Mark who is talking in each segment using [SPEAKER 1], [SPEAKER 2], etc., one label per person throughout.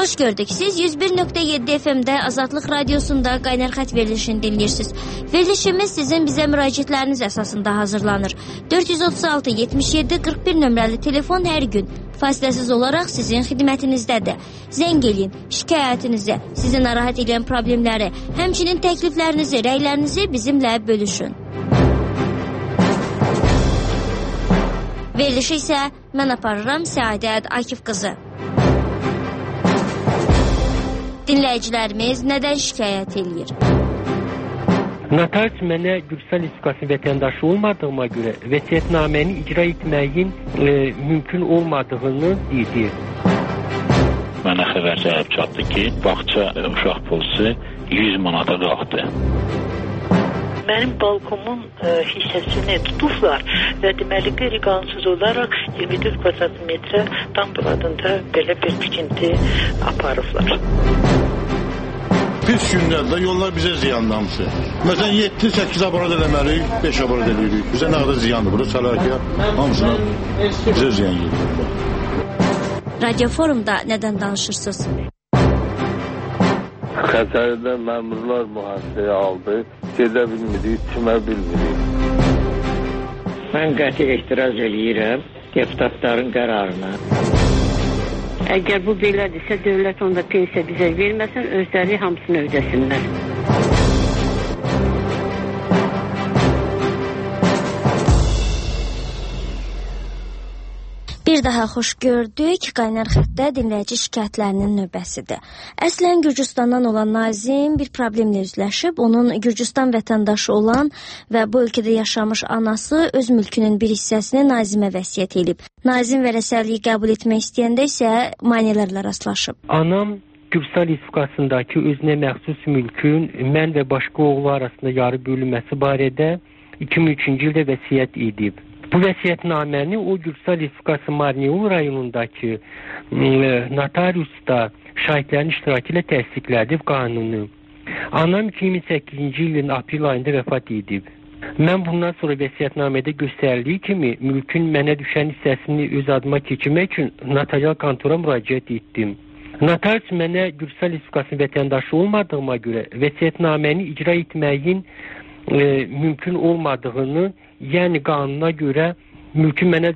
[SPEAKER 1] Xoş gördük. Siz 101.7 FM-də Azadlıq Radiosunda Qaynar Xətt verilişini dinləyirsiniz. Verilişimiz sizin bizə müraciətləriniz əsasında hazırlanır. 436-77-41 nömrəli telefon hər gün fasiləsiz olaraq sizin xidmətinizdədir. Zəng eləyin, şikayətinizi, sizi narahat edən problemləri, həmçinin təkliflərinizi, rəylərinizi bizimlə bölüşün. Verilişi isə mən aparıram Səadət Akif qızı. Dinləyicilərimiz nədən şikayət edir?
[SPEAKER 2] Notarius mənə Gürcüstan Respublikası vətəndaşı olmadığıma görə vəsiyyətnaməni icra etməyin mümkün olmadığını dedi.
[SPEAKER 3] Mənə xəbər gəlib çatdı ki, bağça uşaq polisi 100 manata qalxdı.
[SPEAKER 4] Mənim balkomun hissəsini tutublar və deməli qeyri-qanunsuz olaraq 24 kvadrat metrə dam adında belə bir tikinti aparıblar.
[SPEAKER 5] Pis günlərdə yollar bizə ziyanlanmışı. Məsələn 7-8 aparat eləməliyik, 5 aparat eləyirik. Bizə nə qədər ziyandır burada, Çalarkaya hamısına bizə ziyan gedir.
[SPEAKER 1] Radio Forumda nədən danışırsınız?
[SPEAKER 6] Xəzərdə məmurlar mühasirəyə aldı. Gedə bilmirik, içmə bilmirik.
[SPEAKER 7] Mən qəti etiraz eləyirəm deputatların qərarına. Əgər bu belədirsə, dövlət onda pensiya bizə verməsin, özləri hamısını ödəsinlər.
[SPEAKER 1] Bir daha xoş gördük. Qaynar Xəttdə dinləyici şikayətlərinin növbəsidir. Əslən Gürcüstandan olan Nazim bir problemlə üzləşib. Onun Gürcüstan vətəndaşı olan və bu ölkədə yaşamış anası öz mülkünün bir hissəsini Nazimə vəsiyyət edib. Nazim vərəsəliyi qəbul etmək istəyəndə isə maneələrlə rastlaşıb.
[SPEAKER 2] Anam Gürcüstan Respublikasındakı özünə məxsus mülkün mən və başqa oğlu arasında yarı bölünməsi barədə 2003-cü ildə vəsiyyət edib. Bu vəsiyyətnaməni o Gürcüstan Respublikası Marneul rayonundakı notariusda şahidlərin iştirakı ilə təsdiqlədi qanunu. Anam 2008-ci ilin aprel ayında vəfat edib. Mən bundan sonra vəsiyyətnamədə göstərildiyi kimi mülkün mənə düşən hissəsini öz adıma keçirmək üçün notarial kontora müraciət etdim. Notarius mənə Gürcüstan Respublikası vətəndaşı olmadığıma görə vəsiyyətnaməni icra etməyin mümkün olmadığını, yəni qanuna görə mülkün mənə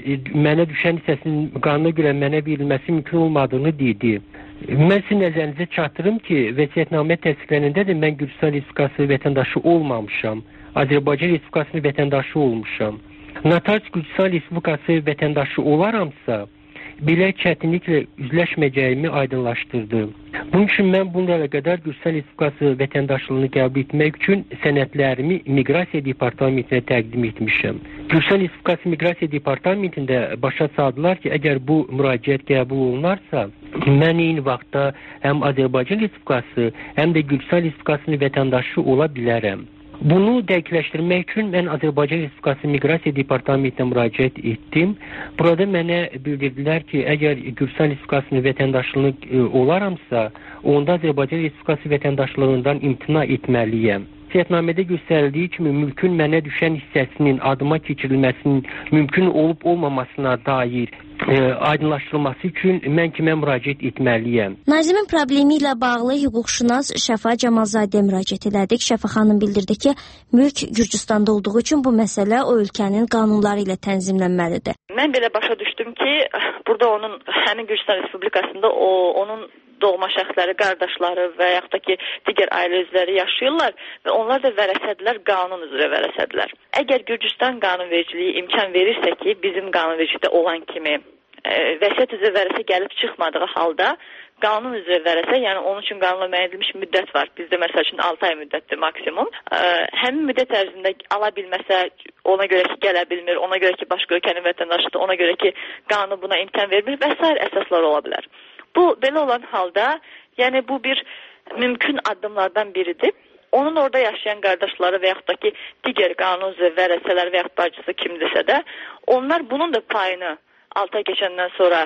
[SPEAKER 2] düşən hissəsinin qanuna görə mənə verilməsi mümkün olmadığını dedi. Mən sizin nəzərinizə çatdırım ki, vəsiyyətnamə təsdiqlənəndə də mən Gürcüstan Respublikası vətəndaşı olmamışam. Azərbaycan Respublikasının vətəndaşı olmuşam. Notarius Gürcüstan Respublikası vətəndaşı olaramsa, belə çətinliklə üzləşməyəcəyimi aydınlaşdırdı. Bunun üçün mən bununla əlaqədar Gürcüstan Respublikası vətəndaşlığını qəbul etmək üçün sənədlərimi Miqrasiya Departamentinə təqdim etmişəm. Gürcüstan Respublikası Miqrasiya Departamentində başa saldılar ki, əgər bu müraciət qəbul olunarsa, mən eyni vaxtda həm Azərbaycan Respublikası, həm də Gürcüstan Respublikasının vətəndaşı ola bilərəm. Bunu dəqiqləşdirmək üçün mən Azərbaycan Respublikası Miqrasiya Departamentinə müraciət etdim. Burada mənə bildirdilər ki, əgər Gürcüstan Respublikasının vətəndaşlığını olaramsa, onda Azərbaycan Respublikası vətəndaşlığından imtina etməliyəm. Vəsiyyətnamədə göstərildiyi kimi mülkün mənə düşən hissəsinin adıma keçirilməsinin mümkün olub-olmamasına dair aydınlaşdırılması üçün mən kimə müraciət etməliyəm?
[SPEAKER 1] Nazimin problemi ilə bağlı hüquqşünas Şəfa Camalzadə müraciət elədik. Şəfa xanım bildirdi ki, mülk Gürcüstanda olduğu üçün bu məsələ o ölkənin qanunları ilə tənzimlənməlidir.
[SPEAKER 4] Mən belə başa düşdüm ki, burada onun həmin Gürcüstan Respublikasında onun doğma şəxsləri, qardaşları və yaxud da ki, digər ailə üzvləri yaşayırlar və onlar da vərəsədilər, qanun üzrə vərəsədilər. Əgər Gürcüstan qanunvericiliyi imkan verirsə ki, bizim qanunvericilikdə olan kimi vəsiyyət üzrə vərəsə gəlib çıxmadığı halda qanun üzrə vərəsə, yəni onun üçün qanunla müəyyən edilmiş müddət var. Bizdə məsəl üçün 6 ay müddətdir maksimum. Həmin müddət ərzində ala bilməsə, ona görə ki, gələ bilmir, ona görə ki, başqa ölkənin vətəndaşıdır, ona görə ki, qanun buna imkan vermir və s. əsaslar ola bilər. Bu, belə olan halda, yəni bu bir mümkün addımlardan biridir. Onun orada yaşayan qardaşları və yaxud da ki, digər qanun üzrə vərəsələr və yaxud bacısı kimdirsə də, onlar bunun da payını 6 ay keçəndən sonra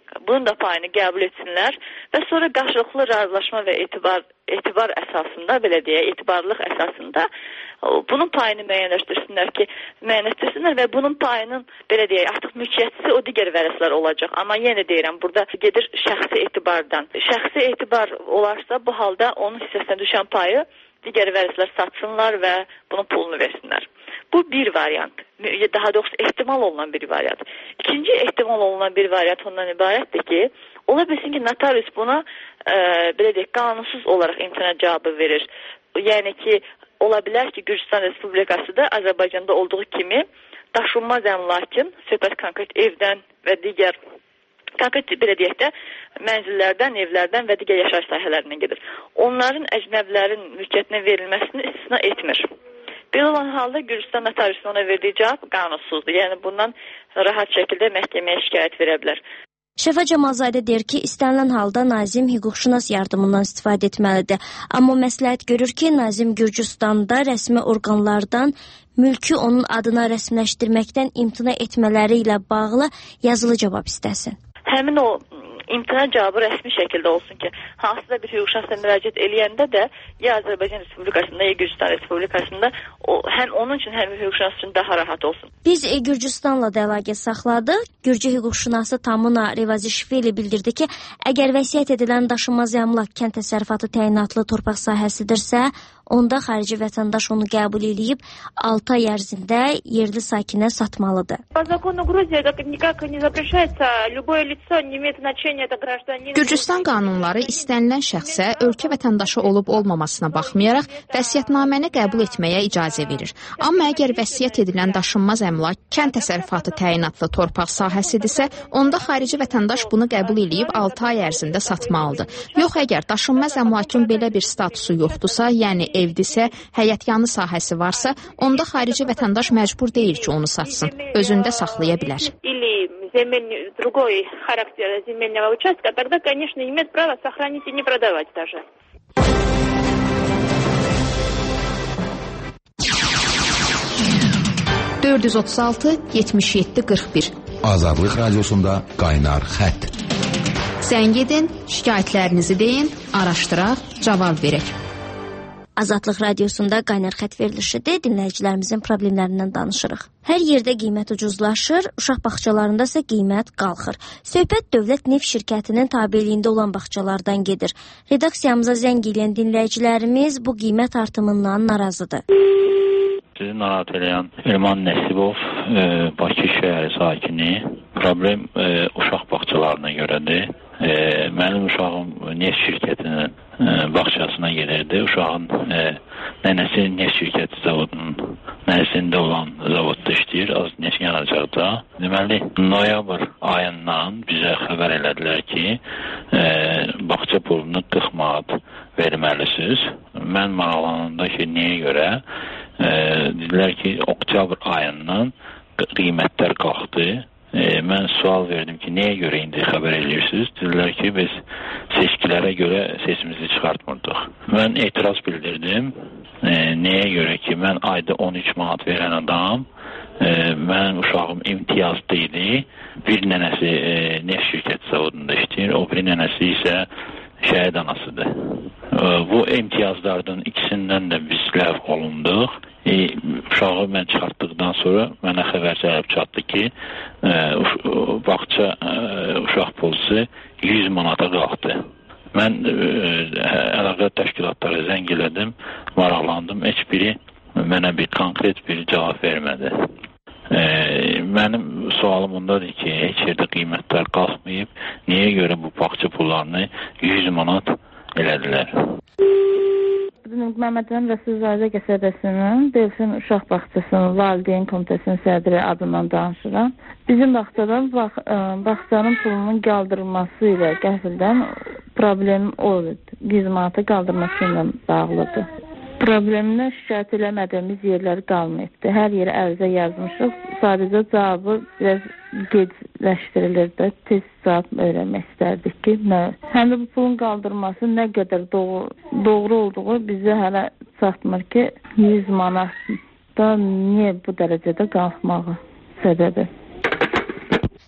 [SPEAKER 4] bunun da payını qəbul etsinlər və sonra qarşılıqlı razılaşma və etibar əsasında, belə deyə, etibarlıq əsasında bunun payını müəyyənləşdirsinlər və bunun payının, belə deyək, artıq mülkiyyətçisi o digər vərəslər olacaq. Amma yenə deyirəm, burada gedir şəxsi etibardan. Şəxsi etibar olarsa, bu halda onun hissəsinə düşən payı digər vərəslər satsınlar və bunun pulunu versinlər. Bu bir variant, daha doğrusu ehtimal olunan bir variant. İkinci ehtimal olunan bir variant ondan ibarətdir ki, ola bilsin ki, notarius buna belə deyək, qanunsuz olaraq imtina cavabı verir. Yəni ki, ola bilər ki, Gürcüstan Respublikası da Azərbaycanda olduğu kimi daşınmaz əmlakın, söhbət konkret evdən və digər konkret, belə deyək də, mənzillərdən, evlərdən və digər yaşayış sahələrindən gedir. Onların əcnəbilərin mülkiyyətinə verilməsini istisna etmir. Belə olan halda Gürcüstan notariusunun ona verdiyi cavab qanunsuzdur. Yəni bundan rahat şəkildə məhkəməyə şikayət verə bilər.
[SPEAKER 1] Şəfa Camalzadə deyir ki, istənilən halda nazim hüquqşünas yardımından istifadə etməlidir. Amma məsləhət görür ki, nazim Gürcüstanda rəsmi orqanlardan mülkü onun adına rəsmiləşdirməkdən imtina etmələri ilə bağlı yazılı cavab istəsin.
[SPEAKER 4] Həmin o imtina cavabı rəsmi şəkildə olsun ki, hansısa bir hüquqşünasla müraciət eləyəndə də ya Azərbaycan Respublikasında, ya Gürcüstan Respublikasında həm onun üçün, həm hüquqşünas üçün daha rahat olsun.
[SPEAKER 1] Biz Gürcüstanla da əlaqə saxladıq. Gürcü hüquqşünası Tamuna Revazishvili bildirdi ki, əgər vəsiyyət edilən daşınmaz əmlak kənd təsərrüfatı təyinatlı torpaq sahəsidirsə, onda xarici vətəndaş onu qəbul edib 6 ay ərzində yerli sakinə satmalıdır.
[SPEAKER 8] Gürcüstan qanunları istənilən şəxsə ölkə vətəndaşı olub olmamasına baxmayaraq vəsiyyətnaməni qəbul etməyə icazə verir. Amma əgər vəsiyyət edilən daşınmaz əmlak kənd təsərrüfatı təyinatlı torpaq sahəsidirsə, onda xarici vətəndaş bunu qəbul edib 6 ay ərzində satmalıdır. Yox, əgər daşınmaz əmlakın belə bir statusu yoxdursa, yəni evdirsə, həyətyanı sahəsi varsa, onda xarici vətəndaş məcbur deyil ki, onu satsın. Özündə saxlaya bilər.
[SPEAKER 9] Другой характер земельного участка, тогда, конечно, имеет право сохранить и не продавать даже.
[SPEAKER 8] ...436-77-41
[SPEAKER 10] Azadlıq Radiosunda Qaynar Xətt.
[SPEAKER 8] Zəng edin, şikayətlərinizi deyin, araşdıraq, cavab verək.
[SPEAKER 1] Azadlıq Radiosunda Qaynar Xətt verilişidir, dinləyicilərimizin problemlərindən danışırıq. Hər yerdə qiymət ucuzlaşır, uşaq bağçalarında isə qiymət qalxır. Söhbət Dövlət Neft şirkətinin tabeliyində olan bağçalardan gedir. Redaksiyamıza zəng edən dinləyicilərimiz bu qiymət artımından narazıdır.
[SPEAKER 3] Sizi narahat edən Elman Nəsibov, Bakı şəhəri sakini. Problem uşaq bağçalarına görədir. Mənim uşağım neft şirkətinin bağçasına gelirdi. Uşağın nənəsi neft şirkəti zavodunun nəzərində olan zavodda işləyir. Az neft yanacaqda. Deməli, noyabr ayından bizə xəbər elədilər ki, bağça pulunu 40 manat verməlisiniz. Mən maraqlananda ki, niyə görə? Dedilər ki, oktyabr ayından qiymətlər qalxdı. Mən sual verdim ki, niyə görə indi xəbər edirsiniz? Dedilər ki, biz seçkilərə görə sesimizi çıxartmırdıq. Mən etiraz bildirdim. Nəyə görə ki, mən ayda 13 manat verən adam, mənim uşağım imtiyazlı idi. Bir nənəsi neft şirkəti zavodunda işləyir, o bir nənəsi isə şəhid anasıdır. Bu imtiyazlardan ikisindən də biz ləğv olunduq. Uşağı mən çıxartdıqdan sonra mənə xəbər gəlib çatdı ki, bağça uşaq pulusu 100 manata qalxdı. Mən əlaqə təşkilatlara zəng elədim, maraqlandım. Heç biri mənə bir konkret bir cavab vermədi. Mənim sualım ondadır ki, heç yerdə qiymətlər qalxmayıb, niyə görə bu bağça pullarını 100 manat elədilər?
[SPEAKER 11] Məmmədəmin Rəsulzadə qəsəbəsinin Delfin Uşaq Bağçasının Valideyn Komitəsinin sədri adından danışıram. Bizim bağçanın pulunun qaldırılması ilə qəfildən problem olur. 100 manata qaldırması ilə bağlıdır. Probleminə şikayət eləmədiyimiz yerlər qalmayıbdır. Hər yerə ərizə yazmışıq. Sadəcə cavabı biraz gecləşdirilirdi. Tez cavab öyrənmək istərdik ki, həm də bu pulun qaldırması nə qədər doğru olduğu bizə hələ çatmır ki, 100 manatda niyə bu dərəcədə qalxmağı səbəbi.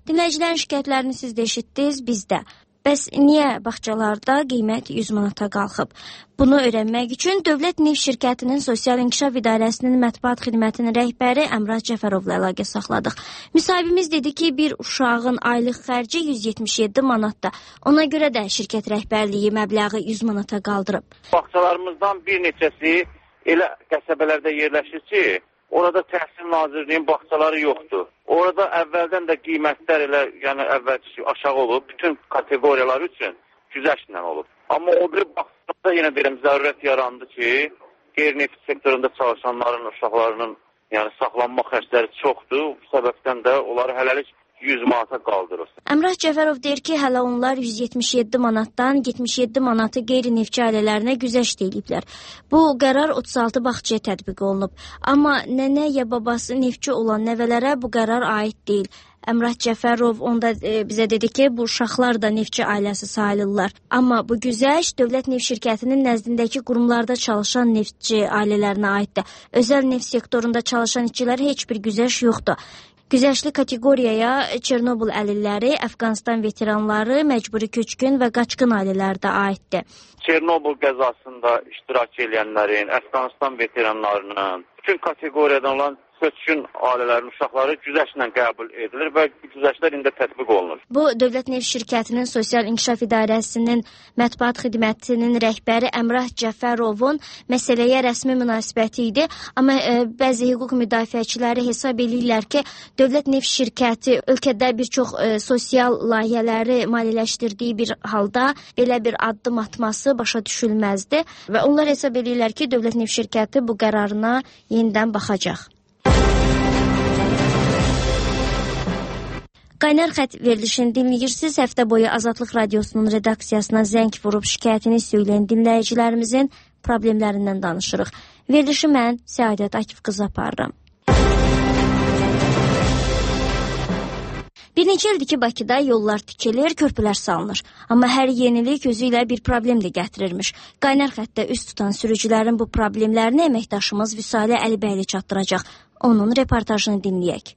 [SPEAKER 1] Dinləyicilərin şikayətlərini siz də eşitdiniz, biz də. Bəs niyə bağçalarda qiymət 100 manata qalxıb? Bunu öyrənmək üçün Dövlət Neft Şirkətinin Sosial İnkişaf İdarəsinin mətbuat xidmətinin rəhbəri Əmrah Cəfərovla əlaqə saxladıq. Müsahibimiz dedi ki, bir uşağın aylıq xərci 177 manatda. Ona görə də şirkət rəhbərliyi məbləği 100 manata qaldırıb.
[SPEAKER 6] Bağçalarımızdan bir neçəsi elə qəsəbələrdə yerləşir ki, orada Təhsil Nazirliyinin bağçaları yoxdur. Orada əvvəldən də qiymətlər elə, yəni əvvəlki aşağı olub, bütün kateqoriyalar üçün güzəştlə olub. Amma o bir bağçada yenə deyirəm, zərurət yarandı ki, qeyri-neft sektorunda çalışanların, uşaqlarının yəni saxlanma xərcləri çoxdur. Bu səbəbdən də onları hələlik 100 manata qaldırır.
[SPEAKER 1] Əmrah Cəfərov deyir ki, hələ onlar 177 manatdan 77 manatı qeyri-neftçi ailələrinə güzəşt ediblər. Bu qərar 36 bağçaya tətbiq olunub. Amma nənə ya babası neftçi olan nəvələrə bu qərar aid deyil. Əmrah Cəfərov onda bizə dedi ki, bu uşaqlar da neftçi ailəsi sayılırlar. Amma bu güzəşt Dövlət Neft Şirkətinin nəzdindəki qurumlarda çalışan neftçi ailələrinə aiddir. Özəl neft sektorunda çalışan işçilərə heç bir güzəşt yoxdur. Güzəştli kateqoriyaya Çernobıl əlilləri, Əfqanistan veteranları, məcburi köçkün və qaçqın ailələri də aiddir.
[SPEAKER 6] Çernobıl qəzasında iştirak edənlərin, Əfqanistan veteranlarının, bütün kateqoriyadan olan köçkün ailələrin uşaqları güzəştlə qəbul edilir və güzəştlər indi tətbiq olunur.
[SPEAKER 1] Bu, Dövlət Neft Şirkətinin Sosial İnkişaf İdarəsinin mətbuat xidmətinin rəhbəri Əmrah Cəfərovun məsələyə rəsmi münasibəti idi. Amma bəzi hüquq müdafiəçiləri hesab edirlər ki, Dövlət Neft Şirkəti ölkədə bir çox sosial layihələri maliyyələşdirdiyi bir halda belə bir addım atması başa düşülməzdi və onlar hesab edirlər ki, Dövlət Neft Şirkəti bu qərarına yenidən baxacaq. Qaynar xət verilişini dinləyirsiniz. Həftə boyu Azadlıq Radiosunun redaksiyasına zəng vurub şikayətini söyləyən dinləyicilərimizin problemlərindən danışırıq. Verilişi mən Səadət Akif qızı aparıram. Bir neçə ildir ki, Bakıda yollar tikilir, körpülər salınır. Amma hər yenilik özü ilə bir problem də gətirirmiş. Qaynar xətdə üst tutan sürücülərin bu problemlərini əməkdaşımız Vüsalə Əlibəyli çatdıracaq. Onun reportajını dinləyək.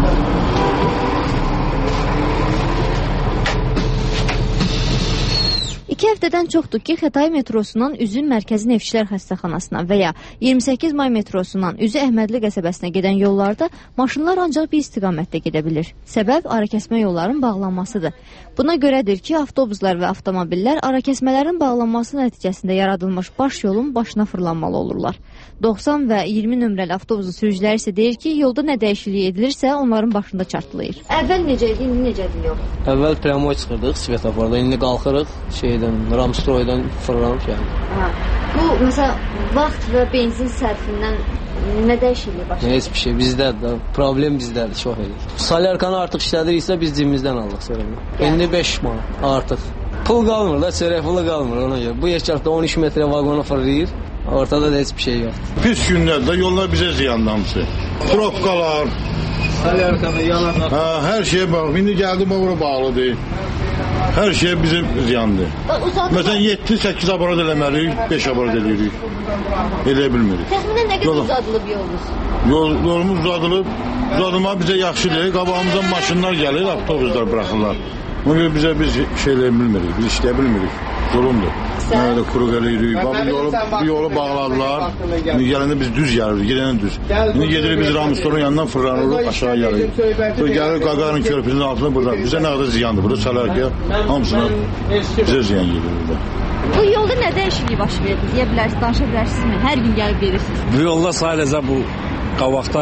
[SPEAKER 12] İki həftədən çoxdur ki, Xətai metrosundan üzün Mərkəzi Neftçilər Xəstəxanasına və ya 28 may metrosundan üzü Əhmədli qəsəbəsinə gedən yollarda maşınlar ancaq bir istiqamətdə gedə bilir. Səbəb arakəsmə yolların bağlanmasıdır. Buna görədir ki, avtobuslar və avtomobillər arakəsmələrin bağlanması nəticəsində yaradılmış baş yolun başına fırlanmalı olurlar. 90 və 20 nömrəli avtobusu sürücüləri isə deyir ki, yolda nə dəyişiklik edilirsə onların başında çartlayır.
[SPEAKER 13] Əvvəl necə idi, indi necədir yol? Əvvəl tramvay çıxırdıq, svetoforda, indi qalxırıq Ramstroydan fırlanıb yəni.
[SPEAKER 12] Bu, məsələn, vaxt və benzin sərfindən nə dəyişiklik başlayır?
[SPEAKER 13] Heç bir şey, bizdədir. Problem bizdədir, çox edir. Salyarkanı artıq işlədiriksə biz cibimizdən aldıq sərəmi. İndi 5 manat artıq. Pul qalmır da, çörək pulu qalmır ona görə. Bu yaşaqda 13 metrə vaqonu fırlayır, ortada da heç bir şey yoxdur.
[SPEAKER 5] Pis günlərdə yollar bizə ziyanlamsı. Tropkalar,
[SPEAKER 13] salyarkanı, yanarlar.
[SPEAKER 5] Hər şeyə bax, indi gəldim ora bağlıdır. Hər şey bizim ziyandır. Məsələn, 7-8 aparat eləməliyik, 5 aparat eləyirik. Elə bilmirik.
[SPEAKER 12] Təxminən nə qədər uzadılıb yolumuz?
[SPEAKER 5] Yolumuz uzadılıb. Uzadılma bizə yaxşıdır. Qabağımızdan maşınlar gəlir, avtobuslar buraxırlar. Ona görə bizə biz şeylər bilmirik, biz işləyə bilmirik. Zorundur. Nədə quruq eləyirik. Bu yolu bağladılar. İndi gələndə biz düz gəlirik, gedəndə düz. İndi gedirik biz Ramstorun yanından fırlanırıq, aşağı gəlirik. Gəlir Qaqarın körpüsünün altına burada. Bizə nə qədər ziyandır. Burada Salarkiya hamısına bizə ziyan gedir burada.
[SPEAKER 12] Bu yolda nə dəyişiklik baş verir? Deyə bilərsiniz, danışa bilərsinizmi? Hər gün gəlib verirsiniz.
[SPEAKER 14] Bu yolda sadəcə bu qabaqda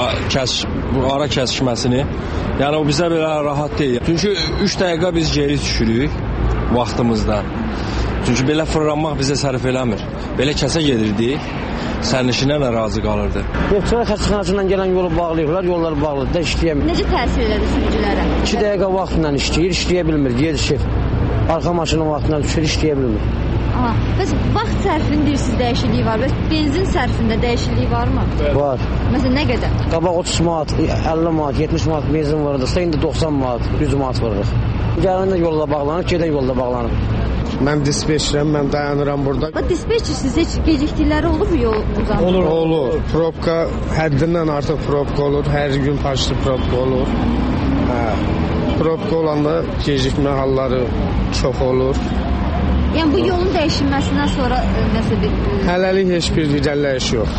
[SPEAKER 14] bu ara kəsişməsini, yəni o bizə belə rahat deyil. Çünki 3 dəqiqə biz geri düşürük vaxtımızdan. Çünki belə fırlanmaq bizə sərf eləmir. Belə kəsə gedirdik, sərnişinlər də razı qalırdı.
[SPEAKER 15] Neftçilər xəstəxanasından gələn yolu bağlayırlar, yollar bağlıdır da işləyəmir.
[SPEAKER 12] Necə təsir edir sürücülərə?
[SPEAKER 15] 2 dəqiqə vaxtla işləyə bilmir, gecikir. Arxa maşının vaxtından düşür, işləyə bilmir.
[SPEAKER 12] Aha, bəs vaxt sərfinin deyirsiniz dəyişikliyi var, bəs benzin sərfində dəyişikliyi varmı?
[SPEAKER 15] Var.
[SPEAKER 12] Məsələn, nə qədər?
[SPEAKER 15] Qabaq 30 manat, 50 manat, 70 manat benzin varıdırsa, indi 90 manat, 100 manat varırıq. Gələndə yolda bağlanır, gedən yolda bağlanır.
[SPEAKER 16] Mən dispetçirəm, mən dayanıram burada.
[SPEAKER 12] Dispetçisiz heç gecikdikləri olur mu yol uzanır?
[SPEAKER 16] Olur. Probka həddindən artıq probka olur. Hər gün paşlı probka olur. Probka olanda gecikmə halları çox olur.
[SPEAKER 12] Yəni bu yolun dəyişilməsindən sonra nəsə bir...
[SPEAKER 16] Hələlik heç bir irəliləyiş yox.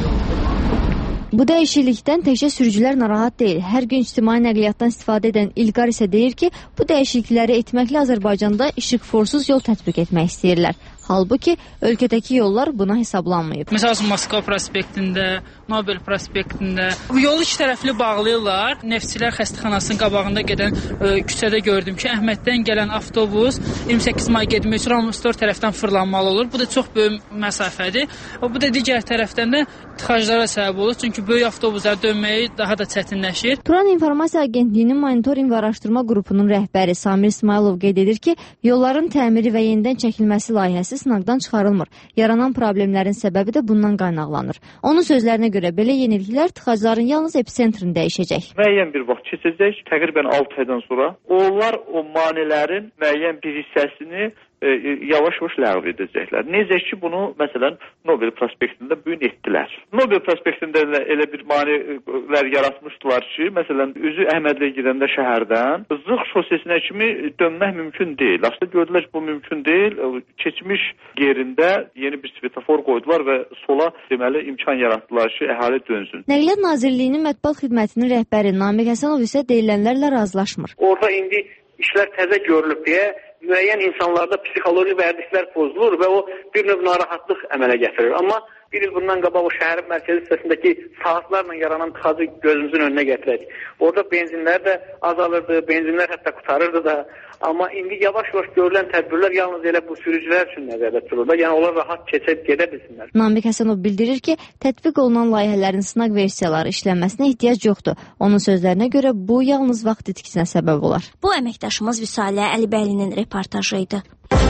[SPEAKER 12] Bu dəyişiklikdən təkcə sürücülər narahat deyil. Hər gün ictimai nəqliyyatdan istifadə edən İlqar isə deyir ki, bu dəyişiklikləri etməklə Azərbaycanda işıqforsuz yol tətbiq etmək istəyirlər. Halbuki ölkədəki yollar buna hesablanmayıb.
[SPEAKER 17] Məsələn, Moskva prospektində, Nobel prospektində yolu iki tərəfli bağlayırlar. Neftçilər xəstəxanasının qabağında gedən küçədə gördüm ki, Əhməddən gələn avtobus 28 may getmək üçün Ramstor tərəfdən fırlanmalı olur. Bu da çox böyük məsafədir. Bu da digər tərəfdən də tıxaclara səbəb olur. Çünki böyük avtobuslar dönməyi daha da çətinləşir.
[SPEAKER 12] Turan İnformasiya Agentliyinin monitorinq və araşdırma qrupunun rəhbəri Samir İsmailov qeyd edir ki, yolların təmiri və yenidən çəkilməsi layihəsi sınaqdan çıxarılmır. Yaranan problemlərin səbəbi də bundan qaynaqlanır. Onun sözlərinə görə belə yeniliklər tıxacların yalnız epicentrini dəyişəcək.
[SPEAKER 18] Müəyyən bir vaxt keçəcək, təqribən 6 aydan sonra onlar o manələrin müəyyən bir hissəsini yavaş-yavaş ləğv edəcəklər. Necə ki, bunu məsələn Nobel prospektində bu gün etdilər. Nobel prospektində elə bir maneələr yaratmışdılar ki, məsələn, üzü Əhmədliyə gedəndə şəhərdən Zığ şosesinə kimi dönmək mümkün deyil. Aslında gördülər ki, bu mümkün deyil. Keçmiş yerində yeni bir svetofor qoydular və sola deməli imkan yaratdılar ki, əhali dönsün.
[SPEAKER 12] Nəqliyyat Nazirliyinin mətbuat xidmətinin rəhbəri Namiq Həsənov isə deyilənlərlə razılaşmır.
[SPEAKER 19] Orada indi işlər təzə görülüb deyə müəyyən insanlarda psixoloji vərdişlər pozulur və o bir növ narahatlıq əmələ gətirir. Amma bir il bundan qabaq o şəhərin mərkəzi hissəsindəki saatlarla yaranan tıxacı gözümüzün önünə gətirək. Orada benzinlər də azalırdı, benzinlər hətta qutarırdı da. Amma indi yavaş-yavaş görülən tədbirlər yalnız elə bu sürücülər üçün nəzərdə tutulur. Yəni onlar rahat keçib gedə bilsinlər.
[SPEAKER 12] Namiq Həsənov bildirir ki, tətbiq olunan layihələrin sınaq versiyaları işlənməsinə ehtiyac yoxdur. Onun sözlərinə görə bu yalnız vaxt itkisinə səbəb olar.
[SPEAKER 1] Bu əməkdaşımız Vüsalə Əlibəylinin reportajı idi.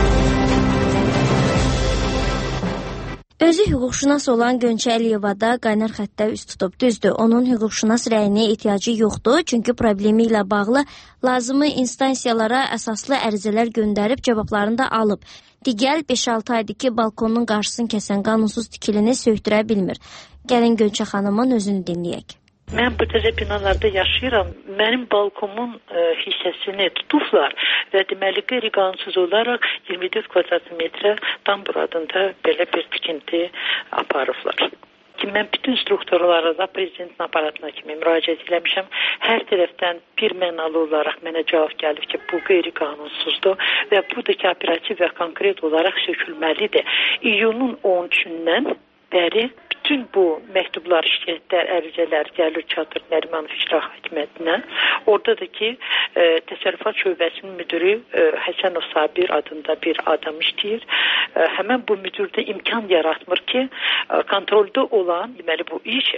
[SPEAKER 1] Özü hüquqşünas olan Gönçə Əliyeva da qaynar xəttə üz tutub. Düzdür, onun hüquqşünas rəyinə ehtiyacı yoxdur, çünki problemi ilə bağlı lazımi instansiyalara əsaslı ərizələr göndərib cavablarını da alıb. Digər 5-6 aydır ki, balkonun qarşısını kəsən qanunsuz tikilini söktürə bilmir. Gəlin Gönçə xanımın özünü dinləyək.
[SPEAKER 20] Mən bu təzə binalarda yaşayıram. Mənim balkomun hissəsini tutublar və deməli qeyri-qanunsuz olaraq 24 kvadrat metrə tambur adında belə bir tikinti aparıblar. Ki mən bütün strukturlara da prezidentin aparatına kimi müraciət eləmişəm. Hər tərəfdən bir mənalı olaraq mənə cavab gəlib ki, bu qeyri-qanunsuzdur və budur ki, operativ və konkret olaraq sökülməlidir. İyunun 13-dən bəri bütün bu məktublar, şikayətlər, ərizələr gəlir çatır Nərimanov İcra Hakimiyyətinə. Orada da ki, təsərrüfat şöbəsinin müdürü Həsənov Sabir adında bir adam işləyir. Həmən bu müdürdə imkan yaratmır ki, kontrolda olan, deməli bu iş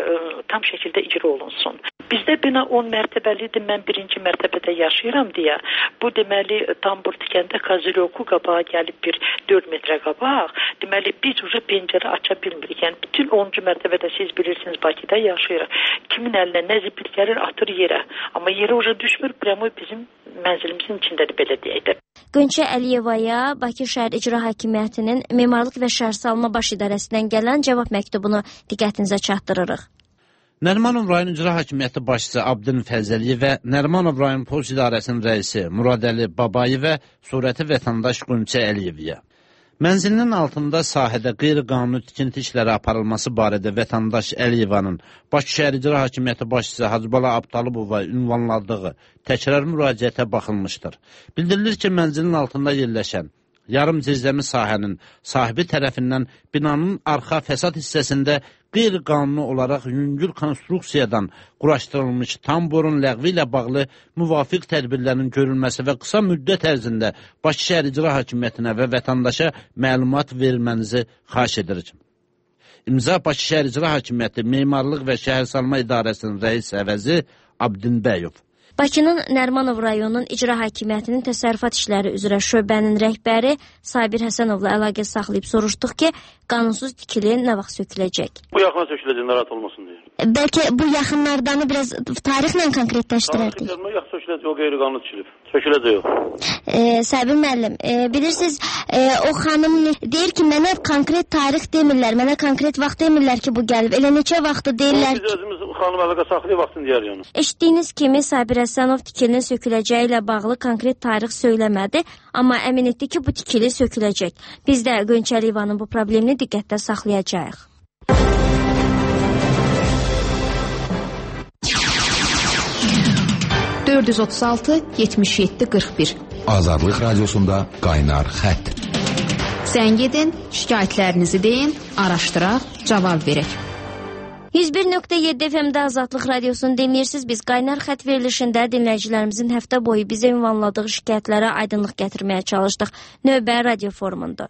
[SPEAKER 20] tam şəkildə icra olunsun. Bizdə bina 10 mərtəbəlidir, mən 1-ci mərtəbədə yaşayıram deyə. Bu deməli tambur tikəndə Kaziloku qabağa gəlib bir 4 metrə qabaq. Deməli biz uca pencərə aça bilmirik. Yəni bütün 10-cu mərtəbədə siz bilirsiniz Bakıda yaşayırıq. Kimin əlinə nə zibil gəlir atır yerə. Amma yerə uca düşmür, prəmoy bizim mənzilimizin içindədir belə deyək də.
[SPEAKER 1] Gönçə Əliyevaya Bakı Şəhər İcra Hakimiyyətinin Memarlıq və Şəhərsalma Baş İdarəsindən gələn cavab məktubunu diqqətinizə çatdırırıq.
[SPEAKER 21] Nərimanov rayon İcra Hakimiyyəti başçısı Abdin Fəzəli və Nərimanov rayon Polis İdarəsinin rəisi Muradəli Babayi və surəti vətəndaş Gönçə Əliyeviyə. Mənzilinin altında sahədə qeyri-qanuni tikinti işləri aparılması barədə vətəndaş Əliyevanın Bakı Şəhər İcra Hakimiyyəti başçısı Hacıbala Abtalibova ünvanladığı təkrar müraciətə baxılmışdır. Bildirilir ki, mənzilin altında yerləşən yarım zirzəmi sahənin sahibi tərəfindən binanın arxa fəsad hissəsində qeyri-qanuni olaraq yüngül konstruksiyadan quraşdırılmış tamborun ləğvi ilə bağlı müvafiq tədbirlərin görülməsi və qısa müddət ərzində Bakı Şəhər İcra Hakimiyyətinə və vətəndaşa məlumat verilmənizi xahiş edirik. İmza Bakı Şəhər İcra Hakimiyyəti Memarlıq və Şəhərsalma İdarəsinin rəis əvəzi Abdin Bəyov.
[SPEAKER 1] Bakının Nərimanov rayonunun İcra Hakimiyyətinin təsərrüfat işləri üzrə şöbənin rəhbəri Sabir Həsənovla əlaqə saxlayıb soruşduq ki, qanunsuz tikili nə vaxt söküləcək?
[SPEAKER 22] Bu yaxına söküləcək, narahat olmasın deyə.
[SPEAKER 1] Bəlkə bu yaxınlardanı biraz tarixlə konkretləşdirərdik.
[SPEAKER 22] Yaxşı söküləcək, o qeyri-qanuni tikilib. Söküləcək o.
[SPEAKER 1] Sabir müəllim, bilirsiniz, o xanım deyir ki, mənə konkret tarix demirlər, mənə konkret vaxt demirlər ki, bu gəlib. Elə neçə vaxtı deyirlər ki...
[SPEAKER 22] Biz özümüz xanım əlaqə saxlayıb vaxtını deyər yəni.
[SPEAKER 1] Eşitdiyiniz kimi Sabir Həsənov tikilinin söküləcəyi ilə bağlı konkret tarix söyləmədi, amma əmin etdi ki, bu tikili söküləcək. Biz də Gönçəliyevanın bu problemini diqqətdə saxlayacağıq.
[SPEAKER 8] (436-77-41)
[SPEAKER 10] Azadlıq Radiosunda Qaynar Xətt.
[SPEAKER 8] Zəng edin, şikayətlərinizi deyin, araşdıraq, cavab verək.
[SPEAKER 1] 101.7 FM-də Azadlıq Radiosunu dinləyirsiniz. Biz Qaynar Xətt verilişində dinləyicilərimizin həftə boyu bizə ünvanladığı şikayətlərə aydınlıq gətirməyə çalışdıq. Növbə radio forumunda.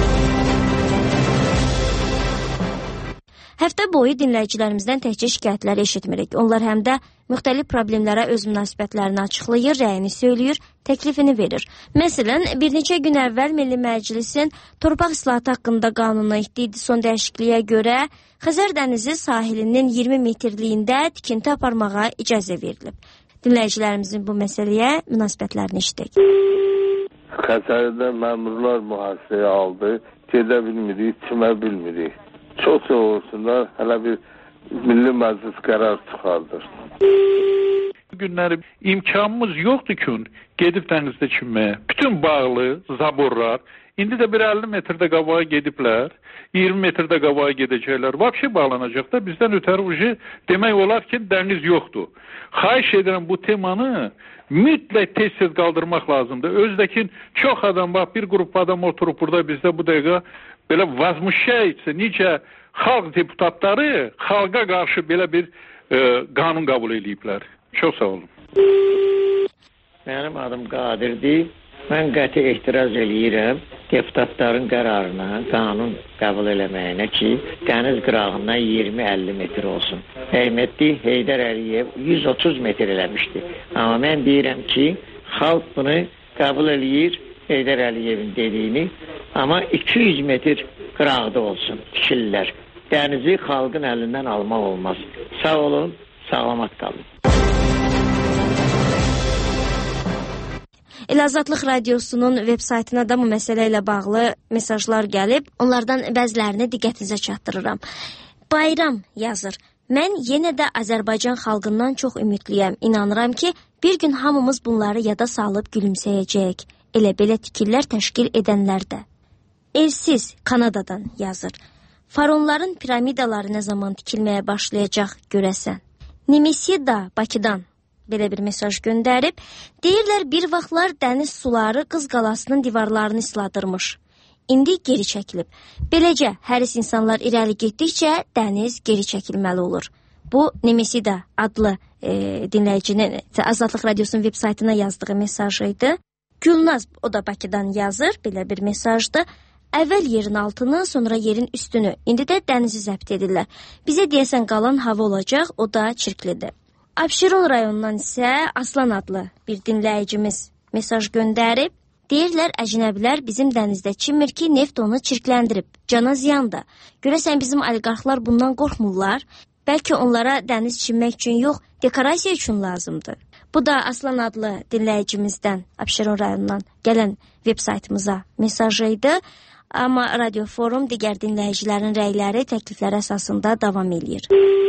[SPEAKER 1] Həftə boyu dinləyicilərimizdən təkcə şikayətləri eşitmirik. Onlar həm də müxtəlif problemlərə öz münasibətlərini açıqlayır, rəyini söyləyir, təklifini verir. Məsələn, bir neçə gün əvvəl Milli Məclisin torpaq islahatı haqqında qanununa etdiyi son dəyişikliyə görə Xəzər dənizi sahilinin 20 metrliyində tikinti aparmağa icazə verilib. Dinləyicilərimizin bu məsələyə münasibətlərini eşitdik.
[SPEAKER 2] Xəzərdə məmurlar mühasirəyə aldı, gedə bilmirik, çimə bilmirik. Çox sağ olsunlar, hələ bir Milli Məclis qərar çıxardır.
[SPEAKER 7] Bu günləri imkanımız yoxdur ki, gedib dənizdə çimməyə. Bütün bağlı, zaborlar, indi də bir 50 metrdə qabağa gediblər, 20 metrdə qabağa gedəcəklər. Vapşi bağlanacaq da bizdən ötəri ucu demək olar ki, dəniz yoxdur. Xahiş edirəm bu temanı mütləq tez-tez qaldırmaq lazımdır. Özdəki çox adam, bax bir qrup adam oturub burada bizdə bu dəqiqə belə vazmışayıcı, necə xalq deputatları xalqa qarşı belə bir qanun qəbul ediblər. Çox sağ olun.
[SPEAKER 23] Mənim adım Qadirdir. Mən qəti etiraz eləyirəm deputatların qərarına, qanun qəbul eləməyinə ki, dəniz qırağından 20-50 metr olsun. Rəhmətli Heydər Əliyev 130 metr eləmişdi. Amma mən deyirəm ki, xalq bunu qəbul eləyir, Heydər Əliyevin dediyini, amma 200 metr qırağda olsun, tikillər. Dənizi xalqın əlindən almaq olmaz. Sağ olun, sağlamat qalın.
[SPEAKER 1] Azadlıq Radiosunun veb saytına da bu məsələ ilə bağlı mesajlar gəlib. Onlardan bəzilərini diqqətinizə çatdırıram. Bayram yazır. Mən yenə də Azərbaycan xalqından çox ümidliyəm. İnanıram ki, bir gün hamımız bunları yada salıb gülümsəyəcəyik. Elə belə tikillər təşkil edənlər də. Elsiz Kanadadan yazır. Faronların piramidaları nə zaman tikilməyə başlayacaq görəsən? Nemesida Bakıdan belə bir mesaj göndərib. Deyirlər bir vaxtlar dəniz suları Qız qalasının divarlarını isladırmış. İndi geri çəkilib. Beləcə həris insanlar irəli getdikcə dəniz geri çəkilməli olur. Bu Nemesida adlı dinləyicinin Azadlıq Radiosunun veb saytına yazdığı mesajıydı. Gülnaz o da Bakıdan yazır. Belə bir mesajdı. Əvvəl yerin altını, sonra yerin üstünü. İndi də dənizi zəbt edirlər. Bizə deyəsən qalan hava olacaq, o da çirklidir. Abşeron rayonundan isə Aslan adlı bir dinləyicimiz mesaj göndərib. Deyirlər, əcnəbilər bizim dənizdə çimmir ki, neft onu çirkləndirib. Cana ziyandır. Görəsən bizim oliqarxlar bundan qorxmurlar. Bəlkə onlara dəniz çimmək üçün yox, dekorasiya üçün lazımdır. Bu da Aslan adlı dinləyicimizdən, Abşeron rayonundan gələn veb saytımıza mesajıydı. Amma Radio Forum digər dinləyicilərin rəyləri, təklifləri əsasında davam edir.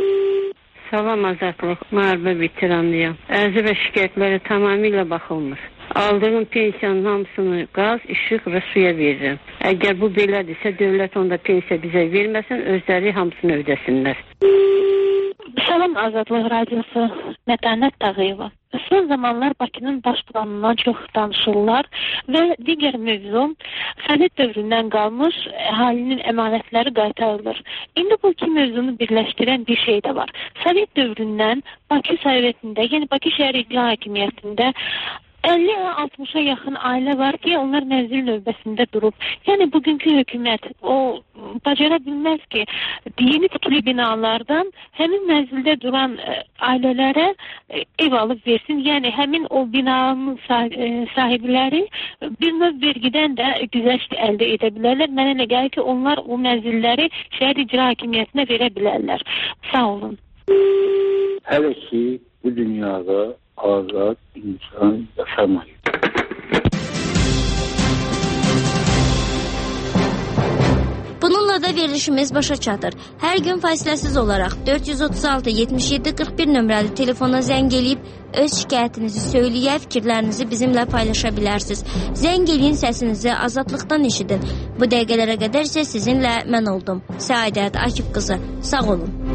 [SPEAKER 24] Salam Azadlıq, müharibə veteranıyam. Ərizə və şikayətlərə tamamilə baxılmır. Aldığım pensiyanın hamısını qaz, işıq və suya verirəm. Əgər bu belədirsə, dövlət onda pensiya bizə verməsin, özləri hamısını ödəsinlər.
[SPEAKER 25] Salam Azadlıq Radiosu, Mətənət Tağıyeva. Son zamanlar Bakının baş planından çox danışırlar və digər mövzu Sovet dövründən qalmış əhalinin əmanətləri qaytarılır. İndi bu iki mövzunu birləşdirən bir şey də var. Sovet dövründən Bakı Sovetində, yəni Bakı şəhər icra hakimiyyətində 50-60'a yaxın ailə var ki, onlar mənzil növbəsində durub. Yəni bugünkü hökumət o bacara bilməz ki, yeni tikili binalardan həmin mənzildə duran ailələrə ev alıb versin. Yəni həmin o binanın sahibləri bir növ vergidən də güzəşt əldə edə bilərlər. Mənə elə gəlir ki, onlar o mənzilləri şəhər icra hakimiyyətinə verə bilərlər. Sağ olun.
[SPEAKER 2] Hələ ki bu dünyada azad insan yaşamayır.
[SPEAKER 1] Bunu Bununla da verilişimiz başa çatır. Hər gün fasiləsiz olaraq 436 77 41 nömrəli telefona zəng eləyib öz şikayətinizi söyləyə, fikirlərinizi bizimlə paylaşa bilərsiniz. Zəng eləyin, səsinizi azadlıqdan eşidin. Bu dəqiqələrə qədər isə sizinlə mən oldum. Səadət Akif qızı. Sağ olun.